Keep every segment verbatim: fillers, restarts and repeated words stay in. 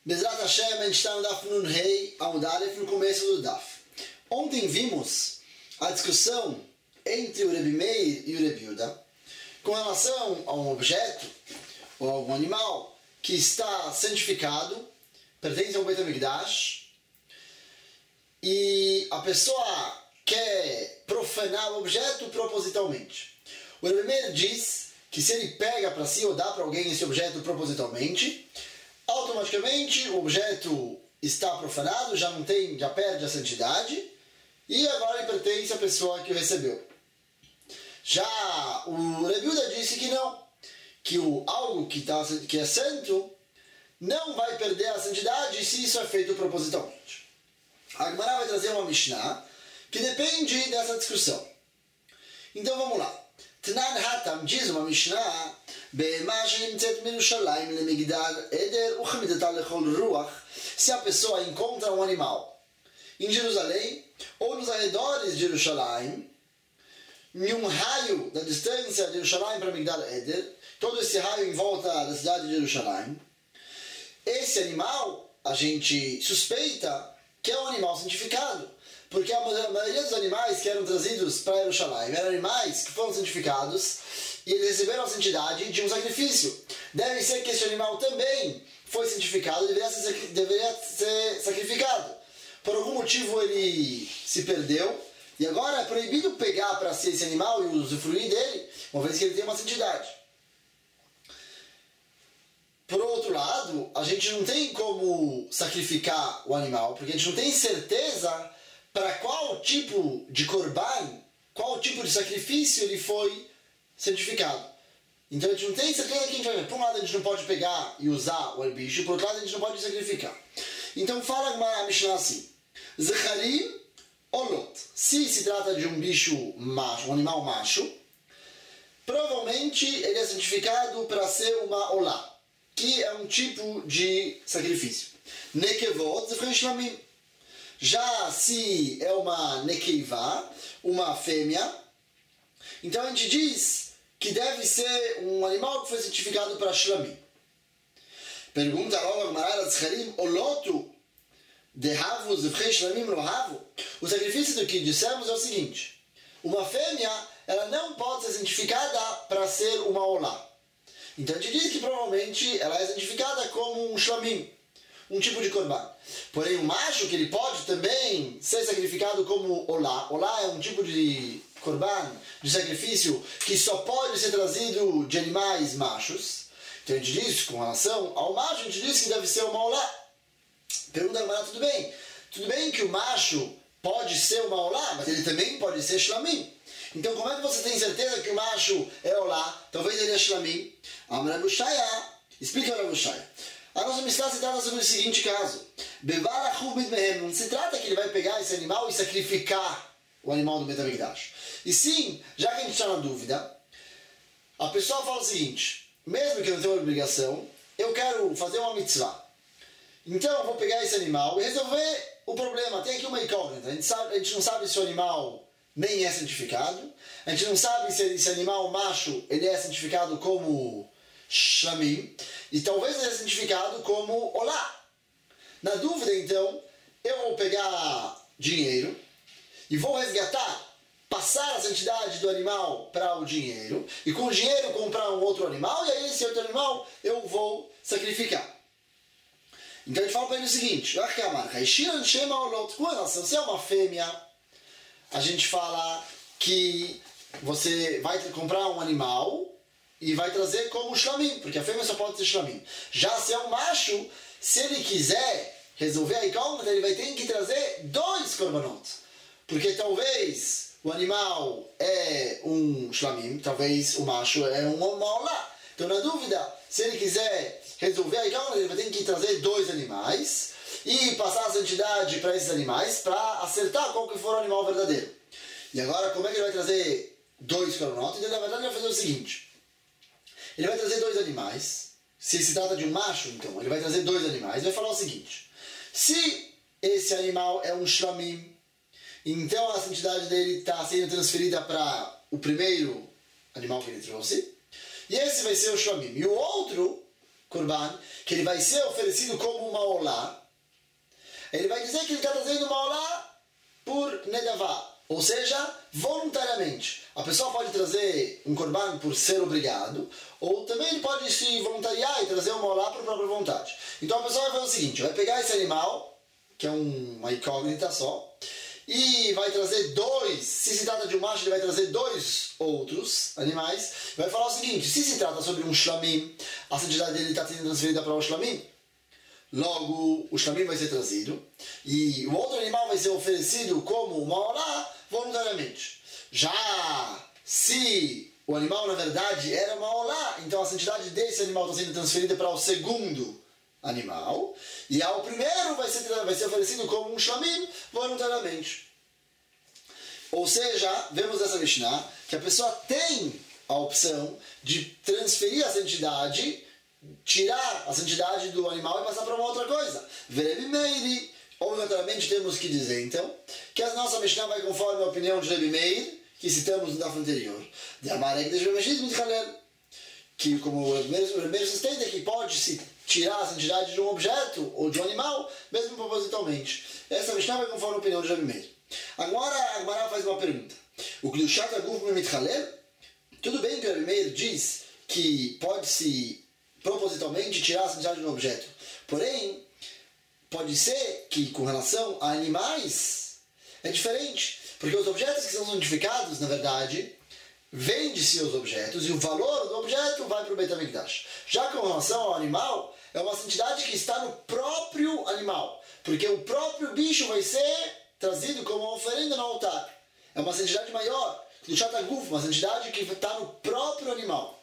Bezrat Hashem, a gente está no Daf Nun Rei, Amud Aleph, no começo do Daf. Ontem vimos a discussão entre o Rebbe Meir e o Rebbe Yuda com relação a um objeto ou algum animal que está santificado, pertence ao Beit HaMikdash, e a pessoa quer profanar o objeto propositalmente. O Rebbe Meir diz que se ele pega para si ou dá para alguém esse objeto propositalmente, automaticamente o objeto está profanado, já não tem, já perde a santidade, e agora ele pertence à pessoa que o recebeu. Já o Rebbe Yuda disse que não, que o algo que, tá, que é santo não vai perder a santidade se isso é feito propositalmente. A Gemara vai trazer uma Mishnah que depende dessa discussão. Então vamos lá. Tnan Hatam diz uma Mishnah: se a pessoa encontra um animal em Jerusalém ou nos arredores de Jerusalém, em um raio da distância de Jerusalém para Migdal Eder, todo esse raio em volta da cidade de Jerusalém, esse animal a gente suspeita que é um animal santificado, porque a maioria dos animais que eram trazidos para Jerusalém eram animais que foram santificados e eles receberam a santidade de um sacrifício. Deve ser que esse animal também foi santificado e deveria ser, deveria ser sacrificado. Por algum motivo ele se perdeu e agora é proibido pegar para si esse animal e usufruir dele, uma vez que ele tem uma santidade. Por outro lado, a gente não tem como sacrificar o animal, porque a gente não tem certeza para qual tipo de korban, qual tipo de sacrifício ele foi santificado. Então a gente não tem certeza que a gente vai ver. Por um lado a gente não pode pegar e usar o bicho, por outro lado a gente não pode sacrificar. Então fala uma Mishnah assim: Zecharim Olot. Se se trata de um bicho macho, um animal macho, provavelmente ele é santificado para ser uma olá, que é um tipo de sacrifício. Nekevot Zecharim Shlamim. Já se é uma nekeiva, uma fêmea, então a gente diz que deve ser um animal que foi santificado para shlamim. Pergunta logo a Gemara: Zecharim Olotu dehavu zevchei shlamim lohavu. O sacrifício do que dissemos é o seguinte: uma fêmea ela não pode ser santificada para ser uma olá. Então a gente diz que provavelmente ela é santificada como um shlamim, um tipo de korban. Porém, o macho, que ele pode também ser sacrificado como olá. Olá é um tipo de korban, de sacrifício, que só pode ser trazido de animais machos. Então a gente diz, com relação ao macho, a gente diz que deve ser uma olá. Pergunta a Gemara: tudo bem? Tudo bem que o macho pode ser uma olá, mas ele também pode ser shlamim. Então como é que você tem certeza que o macho é olá? Talvez ele é shlamim. Amar Bushaya. Explica para Bushaya. A nossa Mishnah se trata sobre o seguinte caso: não se trata que ele vai pegar esse animal e sacrificar o animal do Beit HaMikdash. E sim, já que a gente está na dúvida, a pessoa fala o seguinte: mesmo que eu não tenha uma obrigação, eu quero fazer uma mitzvah. Então eu vou pegar esse animal e resolver o problema. Tem aqui uma incógnita. A gente, sabe, a gente não sabe se o animal nem é santificado. A gente não sabe se esse animal macho ele é santificado como shlamim, e talvez ele é santificado como olá. Na dúvida, então, eu vou pegar dinheiro e vou resgatar, passar a santidade do animal para o dinheiro, e com o dinheiro comprar um outro animal, e aí esse outro animal eu vou sacrificar. Então a gente fala para ele o seguinte: com relação, se é uma fêmea, a gente fala que você vai comprar um animal e vai trazer como shlamim, porque a fêmea só pode ser shlamim. Já se é um macho, se ele quiser resolver a incógnita, ele vai ter que trazer dois korbanot. Porque talvez o animal é um shlamim, talvez o macho é um olá. Então, na dúvida, se ele quiser resolver a incógnita, ele vai ter que trazer dois animais e passar a santidade para esses animais para acertar qual que for o animal verdadeiro. E agora, como é que ele vai trazer dois korbanot? Então, na verdade, ele vai fazer o seguinte: ele vai trazer dois animais. Se se trata de um macho, então, ele vai trazer dois animais e vai falar o seguinte: se esse animal é um shlamim, então a santidade dele está sendo transferida para o primeiro animal que ele trouxe, e esse vai ser o shlamim. E o outro Korban, que ele vai ser oferecido como uma olá, ele vai dizer que ele está trazendo uma olá por nedavá, ou seja, voluntariamente. A pessoa pode trazer um Korban por ser obrigado, ou também ele pode se voluntariar e trazer uma olá por própria vontade. Então a pessoa vai fazer o seguinte, vai pegar esse animal, que é um, uma incógnita só, e vai trazer dois, se se trata de um macho, ele vai trazer dois outros animais, vai falar o seguinte, se se trata sobre um shlamim, a santidade dele está sendo transferida para o shlamim, logo o shlamim vai ser trazido, e o outro animal vai ser oferecido como uma olá voluntariamente. Já se o animal na verdade era uma olá, então a santidade desse animal está sendo transferida para o segundo animal, e ao primeiro vai ser, vai ser oferecido como um shlamim voluntariamente. Ou seja, vemos essa Mishnah, que a pessoa tem a opção de transferir a santidade, tirar a santidade do animal e passar para uma outra coisa. Verebi Meiri, obrigatoriamente temos que dizer então, que a nossa Mishnah vai conforme a opinião de Rebi Meir, que citamos no daf anterior, de Amarek de Shemeshit Mitchalel, que como o primeiro sustenta que pode-se tirar a santidade de um objeto ou de um animal, mesmo propositalmente. Essa Mishnah vai conforme a opinião de Rebi Meir. Agora a Gemara faz uma pergunta. O Klushat Aguf Mitchalel, tudo bem que o Rebi Meir diz que pode-se propositalmente tirar a santidade de um objeto, porém, pode ser que com relação a animais é diferente, porque os objetos que são santificados, na verdade, vende-se os objetos e o valor do objeto vai para o Beit HaMikdash. Já com relação ao animal, é uma santidade que está no próprio animal, porque o próprio bicho vai ser trazido como uma oferenda no altar. É uma santidade maior, do Shataguf, uma santidade que está no próprio animal.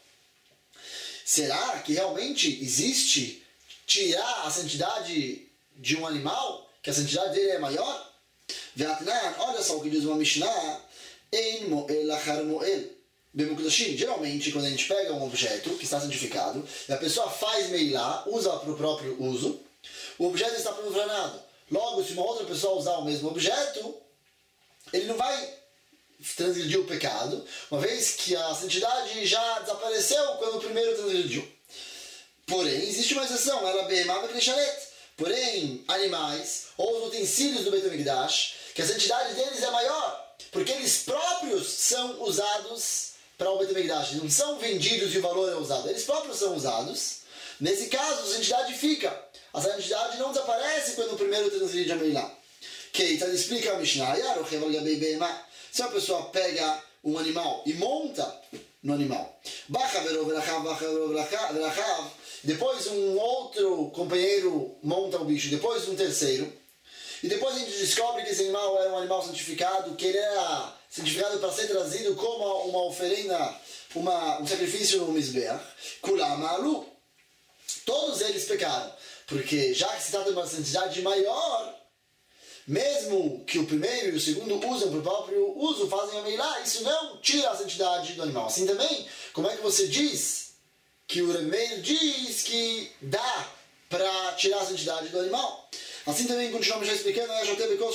Será que realmente existe tirar a santidade de um animal, que a santidade dele é maior? Ve'atnan, olha só o que diz uma Mishnah, Ein mo'el achar mo'el. Geralmente, quando a gente pega um objeto que está santificado, e a pessoa faz meilá, usa para o próprio uso, o objeto está profanado. Logo, se uma outra pessoa usar o mesmo objeto, ele não vai transgredir o pecado, uma vez que a santidade já desapareceu quando o primeiro transgrediu. Porém, existe uma exceção, ela beimava knesharet. Porém, animais, ou os utensílios do Beit HaMikdash, que a santidade deles é maior, porque eles próprios são usados para o Beit HaMikdash, não são vendidos e o valor é usado, eles próprios são usados. Nesse caso, a santidade fica. A santidade não desaparece quando o primeiro transgride a Meilá. Que então explica a Mishnah, se a pessoa pega um animal e monta no animal, depois um outro companheiro monta o bicho, depois um terceiro, e depois a gente descobre que esse animal era um animal santificado, que ele era santificado para ser trazido como uma oferenda, uma, um sacrifício no Mizbeach, Kulam Alu. Todos eles pecaram, porque já que se trata de uma santidade maior, mesmo que o primeiro e o segundo usam para o próprio uso, fazem a meilá, isso não tira a santidade do animal. Assim também, como é que você diz que o Rebi Meir diz que dá para tirar a santidade do animal? Assim também, continuamos já explicando, assim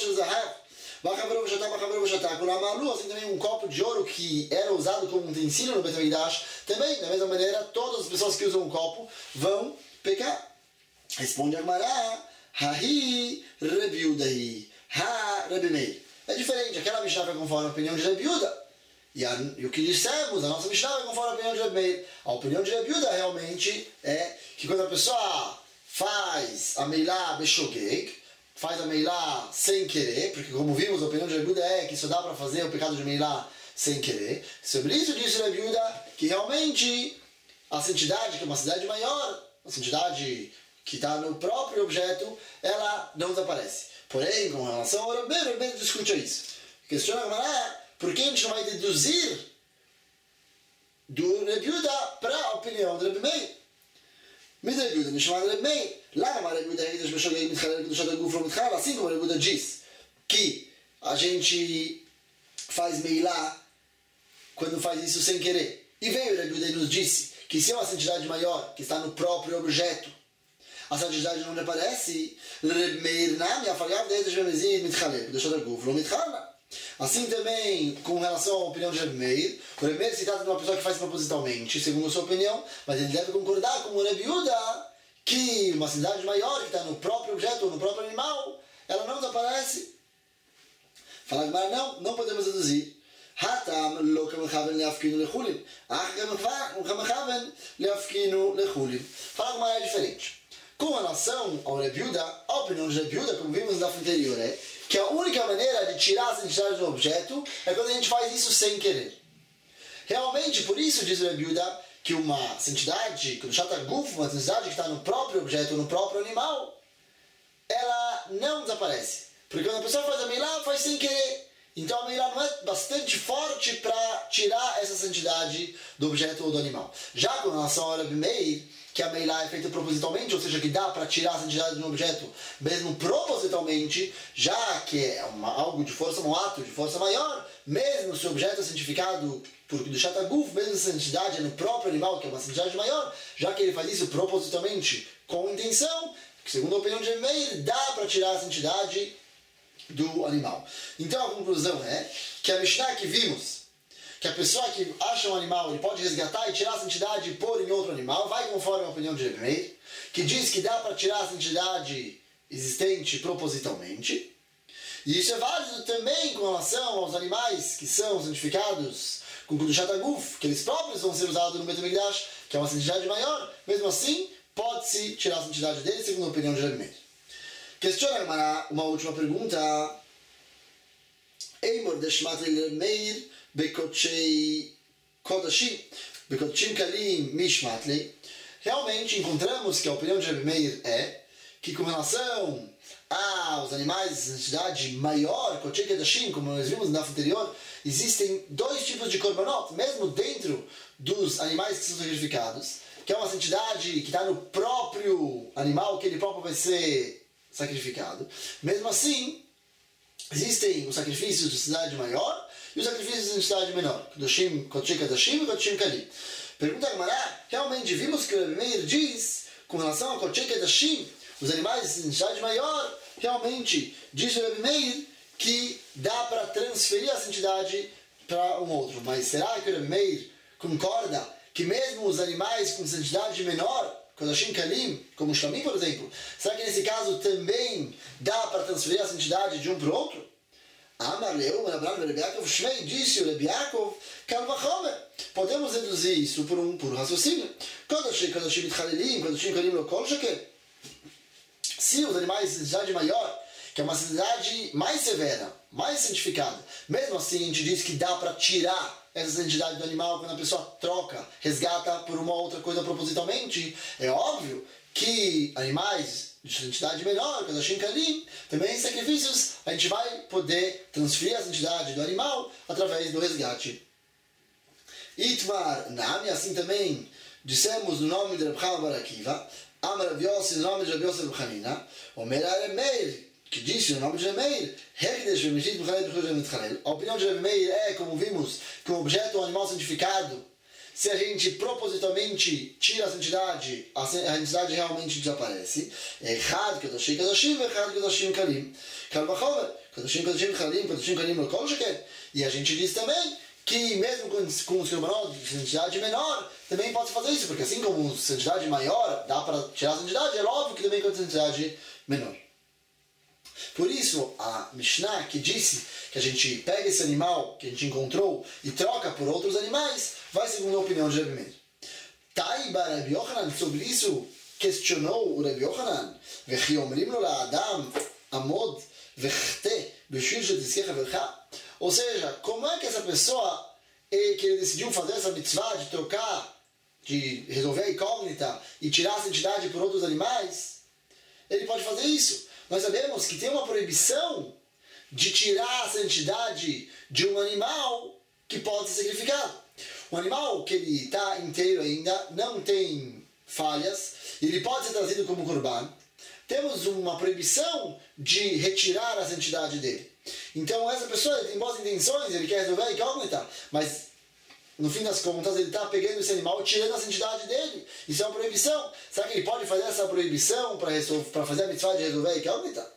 também um copo de ouro que era usado como um utensílio no Beit HaMikdash, também, da mesma maneira, todas as pessoas que usam um copo vão pecar. Responde a Gemara, Hahi Rebi Udahi, Ha Rebi Meir. É diferente, aquela Mishnah vai conforme a opinião de Rebi Uda. E, a, e o que dissemos, a nossa Mishnah vai conforme a opinião de Rebi Meir. A opinião de Rebi Uda realmente é que quando a pessoa faz a Meilá Beshogeg, faz a Meilá sem querer, porque como vimos, a opinião de Rebi Uda é que só dá para fazer o pecado de Meilá sem querer. Sobre isso disse Rebi Uda que realmente a santidade, que é uma cidade maior, a santidade que está no próprio objeto, ela não desaparece. Porém, com relação ao Rebi Meir, o Rebi Meir discute isso. Questiona ah, por que a gente não vai deduzir do Rebi Uda para a opinião do Rebi Meir? Me Rebi Uda, me chama de Rebi Meir. Lá no Rebi Uda, assim como o Rebi Uda diz que a gente faz meilá quando faz isso sem querer. E veio o Rebi Uda e nos disse que se é uma santidade maior, que está no próprio objeto, a santidade não aparece. Rebi Meir nam yafagav de'edesh bemezid mitchalel, deixa da guf lo mitchala. Assim também, com relação à opinião de Rebbe Meir, o Rebbe Meir se trata de uma pessoa que faz propositalmente, segundo a sua opinião, mas ele deve concordar com o Rebbe Yehuda que uma cidade maior, que está no próprio objeto ou no próprio animal, ela não desaparece. Fala Gemara, não, não podemos deduzir. Hatam lo kamechaven leafkinu lechulin. Ach kamechaven leafkinu lechulin. Fala Gemara é diferente. Com relação ao Rebbe Yehuda, a opinião de Rebbe Yehuda, como vimos na anterior, é que a única maneira de tirar a santidade do objeto é quando a gente faz isso sem querer. Realmente, por isso diz o Rebbe Yehuda que uma santidade, que o Shata Guf, uma santidade que está no próprio objeto, no próprio animal, ela não desaparece. Porque quando a pessoa faz a Meilá, faz sem querer. Então a Meilá não é bastante forte para tirar essa santidade do objeto ou do animal. Já com relação ao Rebbe Meir, que a Meilá é feita propositalmente, ou seja, que dá para tirar a santidade de um objeto, mesmo propositalmente, já que é uma, algo de força, um ato de força maior, mesmo se o objeto é santificado por do Shataguf, mesmo se a santidade é no próprio animal, que é uma santidade maior, já que ele faz isso propositalmente com intenção, que segundo a opinião de Meir, dá para tirar a santidade do animal. Então a conclusão é que a Mishnah que vimos, que a pessoa que acha um animal, ele pode resgatar e tirar a santidade e pôr em outro animal, vai conforme a opinião de Rebbe Meir, que diz que dá para tirar a santidade existente propositalmente. E isso é válido também com relação aos animais que são santificados com Kudushat Aguf, que eles próprios vão ser usados no Beit HaMikdash, que é uma santidade maior. Mesmo assim, pode-se tirar a santidade deles, segundo a opinião de Rebbe Meir. Questiona Gemara uma última pergunta. Eimor deshmatli Rebbe Meir Bekotchei Kodashim, Bekotchim Kalim Mishmatli. Realmente encontramos que a opinião de Rebbe Meir é que com relação aos animais de santidade maior, Kotchei Kodashim, como nós vimos na anterior, existem dois tipos de korbanot, mesmo dentro dos animais que são sacrificados, que é uma santidade que está no próprio animal, que ele próprio vai ser sacrificado. Mesmo assim, existem os sacrifícios de santidade maior e os sacrifícios de santidade menor. Kodoshim, Kotchei Kodashim e Kotchim Kalim. Pergunta a Gemara, realmente vimos que o Rebbe Meir diz, com relação a Kotchei Kodashim, os animais de santidade maior, realmente diz o Rebbe Meir que dá para transferir a santidade para um outro. Mas será que o Rebbe Meir concorda que mesmo os animais com santidade menor, Kodashim Kalim, como o Shlamim, por exemplo, será que nesse caso também dá para transferir a santidade de um para o outro? Amar Leu, Rabban Rebbe Yaakov, Shmei, disse o Rebbe Yaakov, Kal Vachomer. Podemos deduzir isso por um puro raciocínio. Kodashim, Kodashim Mitchalelim, Kodashim Kalim Lokol Shaker. Se os animais de santidade maior, que é uma santidade mais severa, mais santificada, mesmo assim a gente diz que dá para tirar essa santidade do animal quando a pessoa troca, resgata por uma outra coisa propositalmente, é óbvio que animais de santidade menor, Kodashim Kalim, também em sacrifícios, a gente vai poder transferir a santidade do animal através do resgate. Itmar Nami, assim também dissemos no nome de Reb Chama bar Akiva, Amar Rav Yossi, no nome de Rav Yossi bar Chanina, Omer Rebbe Meir, que disse no nome de Rebbe Meir, a opinião de Rebbe Meir é, como vimos, que um objeto ou um animal santificado, se a gente propositalmente tira a santidade, a santidade realmente desaparece. Echad Kodashim Kodashim, Echad Kodashim Kalim. Kal Vachomer, Kodashim Kodashim Kalim, Kodashim Kalim Lokol Shaker. E a gente diz também que mesmo com, com os korbanot de santidade menor, também pode fazer isso, porque assim como santidade maior dá para tirar a santidade, é óbvio que também com a santidade menor. Por isso, a Mishnah que disse que a gente pega esse animal que a gente encontrou e troca por outros animais, vai segundo a opinião de Rebbe Meir. Taiba Rabbi Yochanan, sobre isso questionou o Rabbi Yochanan, Vechi omrim lo la'adam amod vechte b'shvil shetizkei chavercha. Ou seja, como é que essa pessoa que ele decidiu fazer essa mitzvah de trocar, de resolver a incógnita e tirar a santidade por outros animais, ele pode fazer isso? Nós sabemos que tem uma proibição de tirar a santidade de um animal que pode ser sacrificado. Um animal que ele está inteiro ainda, não tem falhas, ele pode ser trazido como corban. Temos uma proibição de retirar a santidade dele. Então essa pessoa tem boas intenções, ele quer resolver a incógnita, mas no fim das contas ele está pegando esse animal e tirando a santidade dele. Isso é uma proibição. Será que ele pode fazer essa proibição para fazer a mitzvah de resolver a incógnita?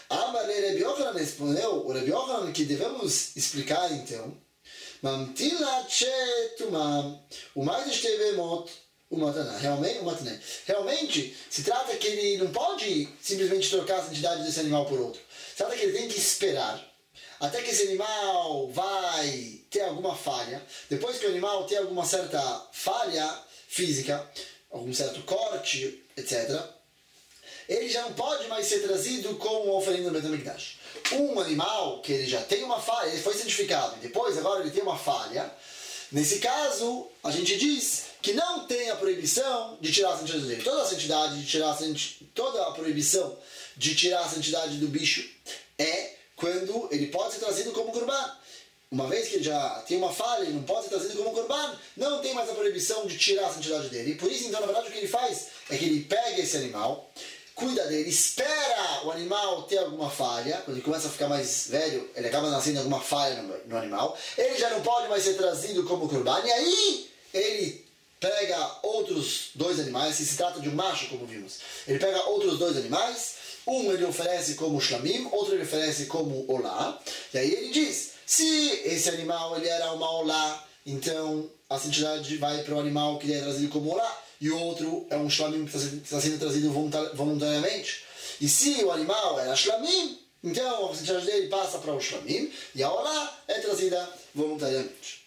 Amale Rebbe Yochanan respondeu, o Rebbe Yochanan que devemos explicar então, Mamtila Chetumam, o mais estevemot, o Mataná. Realmente, o Mataná. Realmente, se trata que ele não pode simplesmente trocar a santidade desse animal por outro. Se trata que ele tem que esperar até que esse animal vai ter alguma falha. Depois que o animal tem alguma certa falha física, algum certo corte, etcétera, ele já não pode mais ser trazido como uma oferenda no Beit HaMikdash. Um animal que ele já tem uma falha, ele foi santificado, e depois agora ele tem uma falha, nesse caso, a gente diz que não tem a proibição de tirar a santidade dele. Toda a santidade de tirar a santidade, toda a proibição de tirar a santidade do bicho é quando ele pode ser trazido como Corban. Uma vez que ele já tem uma falha e não pode ser trazido como Corban, não tem mais a proibição de tirar a santidade dele. E por isso, então, na verdade, o que ele faz é que ele pega esse animal, cuida dele, espera o animal ter alguma falha. Quando ele começa a ficar mais velho, ele acaba nascendo alguma falha no, no animal. Ele já não pode mais ser trazido como Corban. E aí, ele pega outros dois animais, se se trata de um macho, como vimos. Ele pega outros dois animais, um ele oferece como shlamim, outro ele oferece como olá. E aí ele diz, se esse animal ele era uma olá, então a santidade vai para o animal que é trazido como olá, e o outro é um shlamim que está sendo trazido voluntariamente. E se o animal era shlamim, então a santidade dele passa para o shlamim, e a olá é trazida voluntariamente.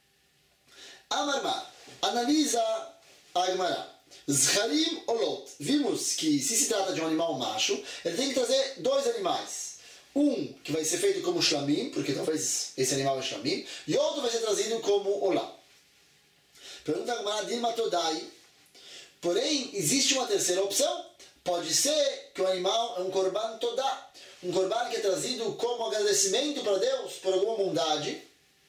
Amarmar. Analisa a Gemara. Zharim Olot. Vimos que se se trata de um animal macho, ele tem que trazer dois animais. Um que vai ser feito como shlamim, porque talvez esse animal é shlamim, e outro vai ser trazido como olá. Pergunta a Gemara, Dilma Todai. Porém, existe uma terceira opção. Pode ser que o animal é um korban todá, um korban que é trazido como agradecimento para Deus por alguma bondade,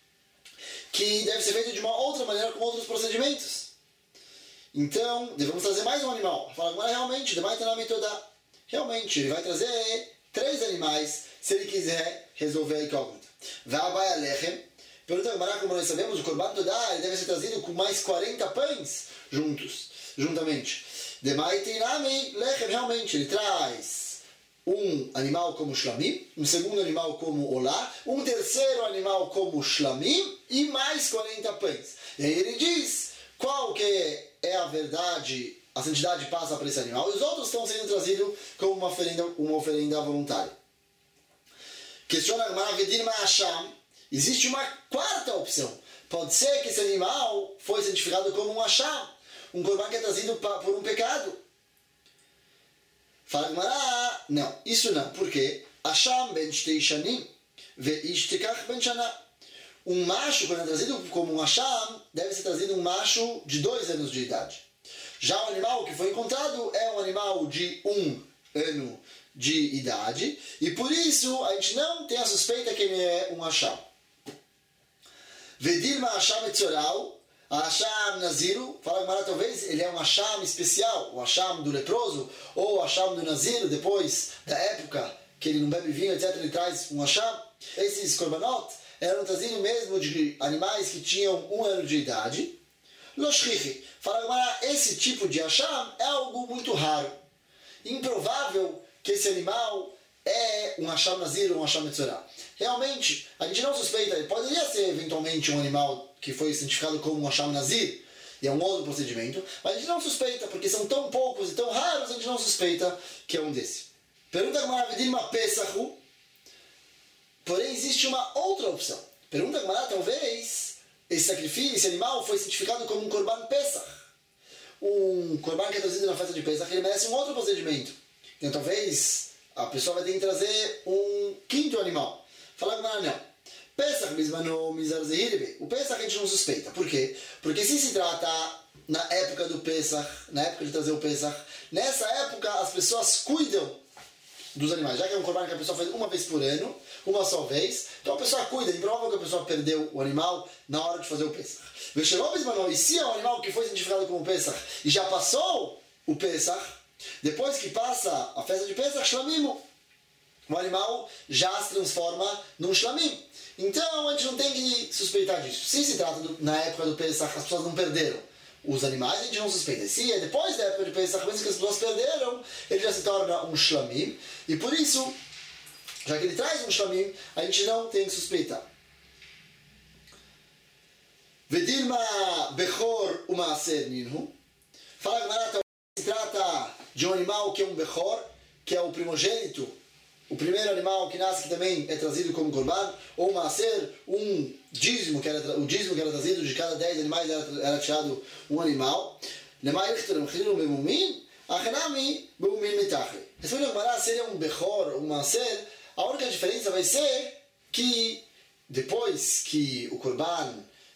que deve ser feito de uma outra maneira, com outros procedimentos. Então, devemos trazer mais um animal. Fala agora, realmente, realmente, ele vai trazer três animais, se ele quiser resolver a incógnita. Vai a Lechem. Pergunta agora, como nós sabemos, o Korban Todá ele deve ser trazido com mais quarenta pães juntos, juntamente. Demai Teinami Lechem, realmente, ele traz um animal como shlamim, um segundo animal como olá, um terceiro animal como shlamim e mais quarenta pães. E aí ele diz qual que é a verdade, a santidade passa para esse animal, e os outros estão sendo trazidos como uma oferenda, uma oferenda voluntária. Questiona a Gemara, Vedir Ma'asham, existe uma quarta opção. Pode ser que esse animal foi santificado como um asham, um korban que é trazido por um pecado. Fala Gemara, não, isso não, porque Asham ben shtei shanim veish tekach ben shana. Um macho, quando é trazido como um Asham, deve ser trazido um macho de dois anos de idade. Já o animal que foi encontrado é um animal de um ano de idade, e por isso a gente não tem a suspeita que ele é um Asham. Vedir Asham etzoral, Asham Naziru, fala Gemara, talvez ele é um Asham especial, o Asham do leproso, ou o Asham do Naziro, depois da época que ele não bebe vinho, etcétera, ele traz um Asham. Esses korbanot eram trazidos mesmo de animais que tinham um ano de idade. Loshrichi, fala Gemara, esse tipo de Asham é algo muito raro. Improvável que esse animal é um Asham Nazir ou um Asham Metzorah. Realmente, a gente não suspeita, ele poderia ser eventualmente um animal que foi santificado como um Asham Nazir, e é um outro procedimento, mas a gente não suspeita, porque são tão poucos e tão raros, a gente não suspeita que é um desse. Pergunta Gemara, Vedirma Pesachu, porém existe uma outra opção. Pergunta Gemara, talvez esse sacrifício, esse animal foi santificado como um Korban Pesach. Um Korban que é trazido na festa de Pesach, ele merece um outro procedimento. Então talvez a pessoa vai ter que trazer um quinto animal. Fala Gemara, não. Pesach, bismano, mizar zehirbe. O Pesach a gente não suspeita. Por quê? Porque se se trata na época do Pesach, na época de trazer o Pesach, nessa época as pessoas cuidam dos animais. Já que é um korban que a pessoa faz uma vez por ano, uma só vez, então a pessoa cuida. É improvável que a pessoa perdeu o animal na hora de fazer o Pesach. Veshevó bismano, e se é um animal que foi santificado como Pesach e já passou o Pesach, depois que passa a festa de Pesach, shlamimo, o animal já se transforma num shlamim. Então a gente não tem que suspeitar disso. Se se trata do, na época do Pesach, as pessoas não perderam os animais, a gente não suspeita. Se é depois da época de Pesach, mesmo que as pessoas perderam, ele já se torna um shlamim. E por isso Já que ele traz um shlamim, a gente não tem que suspeitar. Vedirma bechor umaaser ninhu. Fala Gemara, se trata de um animal que é um bechor, que é o primogênito, o primeiro animal que nasce, que também é trazido como korban, ou maaser, um dízimo, que era, o dízimo que era trazido de cada dez animais era, era tirado um animal. Responde a Gemara, se ele é um bechor, um maaser, a única diferença vai ser que depois que o korban,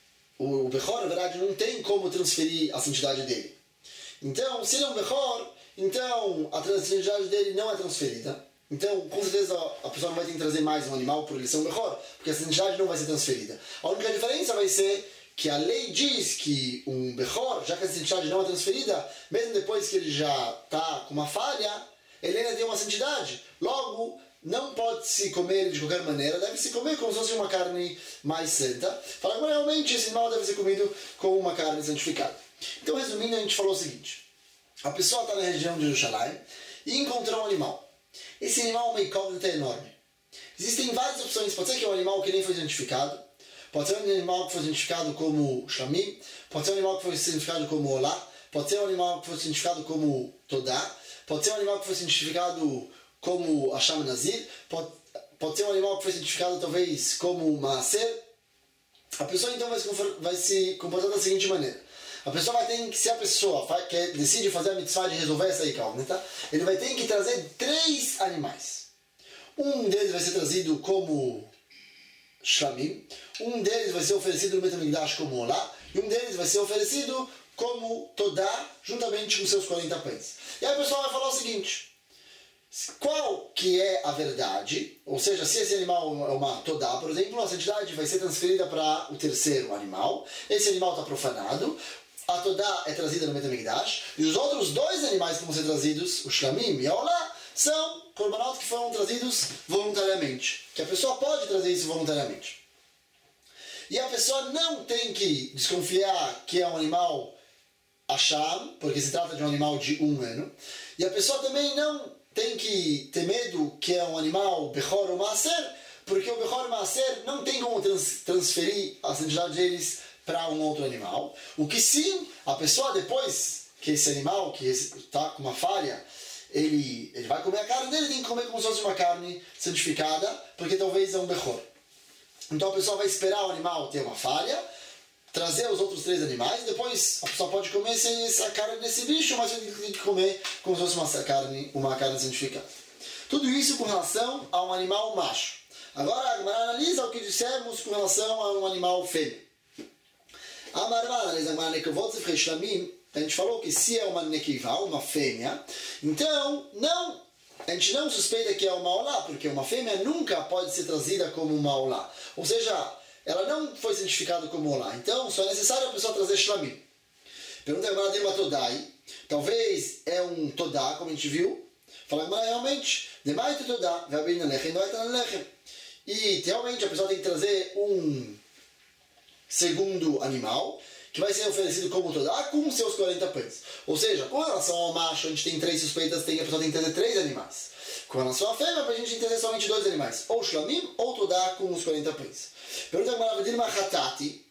o bechor, na verdade, não tem como transferir a santidade dele. Então, se ele é um bechor, então a santidade dele não é transferida. Então, com certeza, a pessoa não vai ter que trazer mais um animal por ele ser um bechor, porque a santidade não vai ser transferida. A única diferença vai ser que a lei diz que um bechor, já que a santidade não é transferida, mesmo depois que ele já está com uma falha, ele ainda tem uma santidade. Logo, não pode se comer de qualquer maneira, deve se comer como se fosse uma carne mais santa. Fala que realmente esse animal deve ser comido com uma carne santificada. Então, resumindo, a gente falou o seguinte: a pessoa está na região de Jerusalém e encontrou um animal. Esse animal é uma incógnita enorme. Existem várias opções. Pode ser que é um animal que nem foi santificado, pode ser um animal que foi santificado como shlamim, pode ser um animal que foi santificado como olá, pode ser um animal que foi santificado como todá, pode ser um animal que foi santificado como Hasham Nazir, pode, pode ser um animal que foi santificado talvez como Maaser. A pessoa então vai se, vai se comportar da seguinte maneira: a pessoa vai ter que, se a pessoa faz, que decide fazer a mitzvah de resolver essa incógnita, ele vai ter que trazer três animais. Um deles vai ser trazido como shlamim, um deles vai ser oferecido no Beit HaMikdash como olá, e um deles vai ser oferecido como todá, juntamente com seus quarenta pães. E aí a pessoa vai falar o seguinte: qual que é a verdade? Ou seja, se esse animal é uma todá, por exemplo, a santidade vai ser transferida para o terceiro animal, esse animal está profanado, a todá é trazida no Beit HaMikdash, e os outros dois animais que vão ser trazidos, o shlamim e a olá, são korbanot que foram trazidos voluntariamente, que a pessoa pode trazer isso voluntariamente. E a pessoa não tem que desconfiar que é um animal Hasham, porque se trata de um animal de um ano, e a pessoa também não tem que ter medo que é um animal Bechor ou Maaser, porque o Bechor e o Maaser não tem como trans, transferir a santidade deles para um outro animal. O que sim, a pessoa depois que esse animal, que está com uma falha, ele, ele vai comer a carne dele, tem que comer como se fosse uma carne santificada, porque talvez é um Bechor. Então a pessoa vai esperar o animal ter uma falha, trazer os outros três animais, depois a pessoa pode comer essa carne desse bicho, mas tem que comer como se fosse uma carne, uma carne santificada. Tudo isso com relação a um animal macho. Agora a Gemara analisa o que dissemos com relação a um animal fêmea. A Gemara analisa a nekevot zefrei shlamim. A gente falou que se é uma nekivá, uma fêmea, então não, a gente não suspeita que é uma olá, porque uma fêmea nunca pode ser trazida como uma olá. Ou seja, ela não foi santificada como olá. Então, só é necessário a pessoa trazer shlamim. Pergunta a Gemara de uma todai. Talvez é um todá, como a gente viu. Fala a Gemara realmente. Demai tu todá. Ve'abin nalechem, não é nalechem. E realmente a pessoa tem que trazer um segundo animal, que vai ser oferecido como todá, com seus quarenta pães. Ou seja, com relação ao macho, a gente tem três suspeitas, tem, a pessoa tem que trazer três animais. Com relação à fêmea, a gente tem que trazer somente dois animais. Ou shlamim, ou todá com os quarenta pães. Pergunta a Gemara, hatati.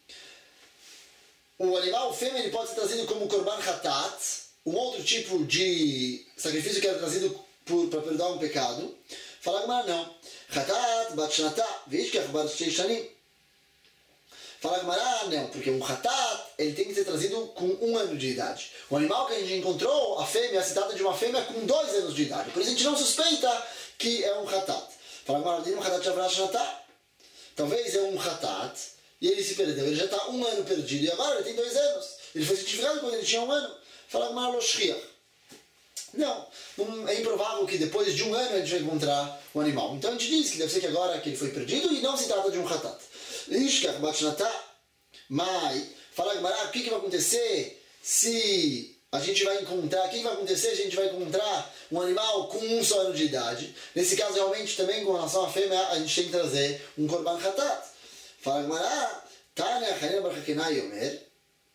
O animal fêmea ele pode ser trazido como korban hatat, um outro tipo de sacrifício que era trazido para perdoar um pecado. Fala a Gemara, não. Hatat bat shnata, vishkach bat shtei shanim. Fala a Gemara, não, porque um hatat ele tem que ser trazido com um ano de idade. O animal que a gente encontrou, a fêmea, se trata de uma fêmea com dois anos de idade. Por isso a gente não suspeita que é um hatat. Fala a Gemara, um hatat shavra shnata. Talvez é um hatat e ele se perdeu. Ele já está um ano perdido e agora ele tem dois anos. Ele foi santificado quando ele tinha um ano. Fala a Gemara, lo shchiach. Não, não, é improvável que depois de um ano a gente vai encontrar o animal. Então a gente diz que deve ser que agora que ele foi perdido e não se trata de um hatat. Ishkach bat shnata, mas fala Gemara, o que, que vai acontecer se a gente vai encontrar, o que, que vai acontecer se a gente vai encontrar um animal com um só ano de idade? Nesse caso, realmente, também com relação à fêmea, a gente tem que trazer um korban hatat. Fala Gemara, Tanya Chanina bar Hakenai Yomer,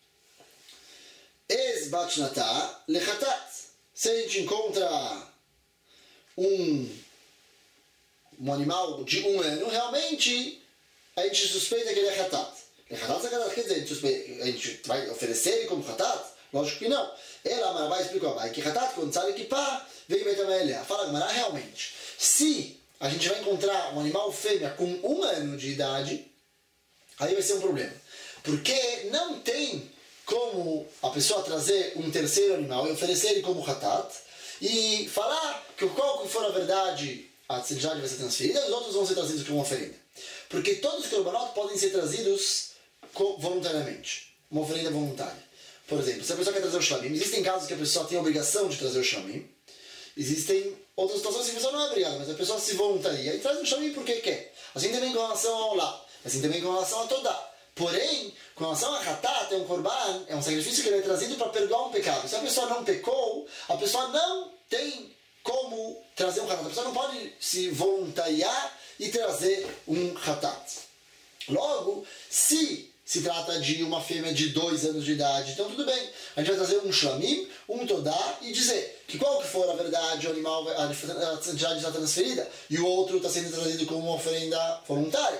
Ez bat shnata lechatat. Se a gente encontra um um animal de um ano, realmente a gente suspeita que ele é hatat. É hatat, quer dizer, a gente, suspeita, a gente vai oferecer ele como hatat? Lógico que não. Ela, Marabá, explicou, vai que hatat, quando sai que pá, vem Betamelha. Fala, Mará, realmente, se a gente vai encontrar um animal fêmea com um ano de idade, aí vai ser um problema. Porque não tem como a pessoa trazer um terceiro animal e oferecer ele como hatat e falar que qual que for a verdade, a tzedjade vai ser transferida e os outros vão ser trazidos como oferenda. Porque todos os korbanot podem ser trazidos voluntariamente, uma oferenda voluntária. Por exemplo, se a pessoa quer trazer o shlamim, existem casos que a pessoa tem a obrigação de trazer o shlamim, existem outras situações que a pessoa não é obrigada, mas a pessoa se voluntaria e traz o shlamim porque quer. Assim também com relação ao lá, assim também com relação a todá. Porém, com relação a hatat, é um korban, é um sacrifício que ele é trazido para perdoar um pecado. Se a pessoa não pecou, a pessoa não tem como trazer um hatat. A pessoa não pode se voluntariar e trazer um hatat. Logo, se se trata de uma fêmea de dois anos de idade, então tudo bem. A gente vai trazer um shlamim, um todá e dizer que qual que for a verdade, o animal, a tzedjade está transferida e o outro está sendo trazido como uma oferenda voluntária.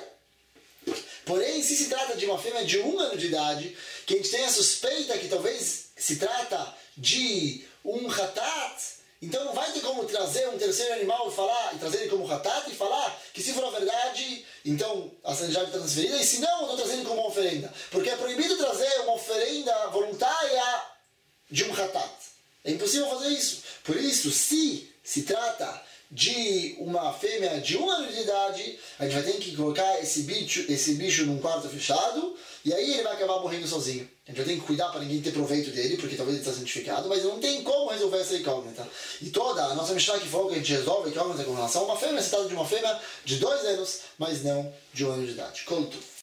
Porém, se se trata de uma fêmea de um ano de idade, que a gente tem a suspeita que talvez se trata de um hatat, então não vai ter como trazer um terceiro animal e falar, e trazer ele como hatat e falar que se for a verdade, então a tzedjade está transferida, e se não, eu estou trazendo como uma oferenda. Porque é proibido trazer uma oferenda voluntária de um hatat. É impossível fazer isso. Por isso, se se trata de uma fêmea de um ano de idade, a gente vai ter que colocar esse bicho, esse bicho num quarto fechado, e aí ele vai acabar morrendo sozinho. A gente vai ter que cuidar para ninguém ter proveito dele, porque talvez ele está santificado, mas não tem como resolver essa incógnita. E toda a nossa Mishnah que falou que a gente resolve a incógnita com relação a uma fêmea, se trata de uma fêmea de dois anos, mas não de um ano de idade. Conto.